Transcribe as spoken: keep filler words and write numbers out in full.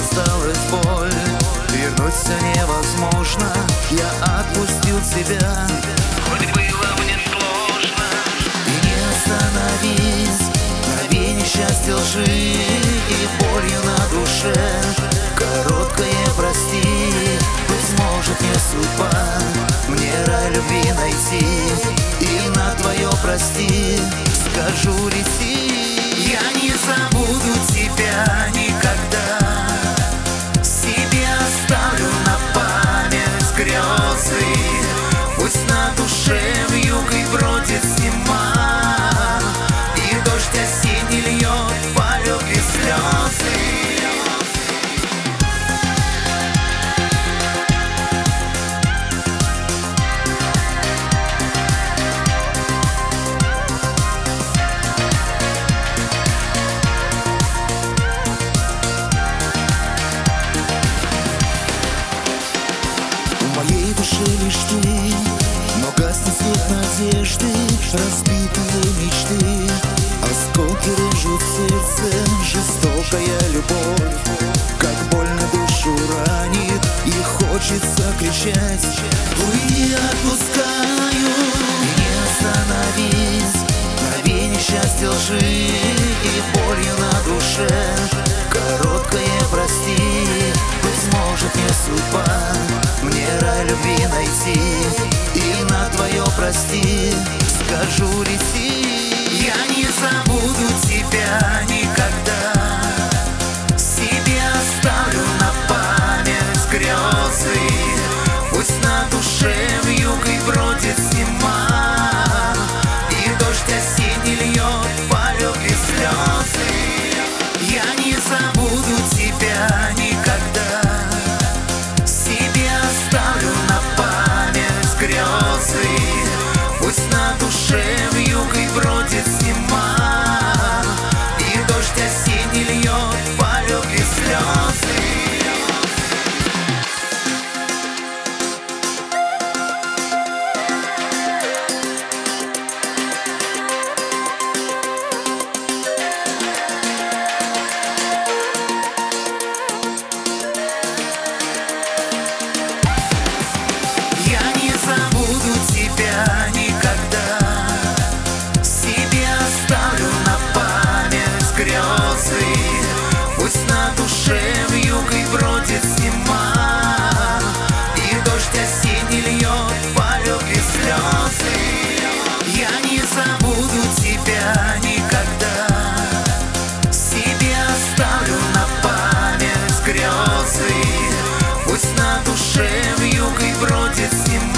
осталась боль. Вернуть все невозможно, я отпустил тебя, Хоть было мне сложно. и не остановись на вене счастья, лжи и болью на душе. Короткое прости, быть может не судьба мне рай любви найти, и на твое прости скажу лети. Я не забуду тебя никогда, себе оставлю на память грезы. Пусть на душе вьюгой бродит зима, и дождь осенний льет по любви слезы. В моей душе лишь ты, но гаснет свет надежды, разбитые мечты, осколки режут сердце, жестокая любовь, как больно душу ранит, и хочется кричать: уйди, отпускаю. И не остановись на вене счастья, лжи и болью на душе. Короткое прости, быть может не судьба мне рай любви найти, и на твое прости скажу лети. Я не забуду тебя никогда, себе оставлю на память грезы. Пусть на душе вьюгой бродит зима, и дождь осенний льет по любви слезы. Я не забуду тебя никогда, себе оставлю на память грезы. Пусть на душе вьюгой бродит зима, и дождь осенний льет по любви слезы. Я не забуду тебя никогда, себе оставлю на память грезы. Пусть на душе вьюгой бродит зима, и дождь осенний льет по любви слезы. Я не забуду тебя никогда, себе оставлю на память грезы. Пусть на душе вьюгой бродит зима,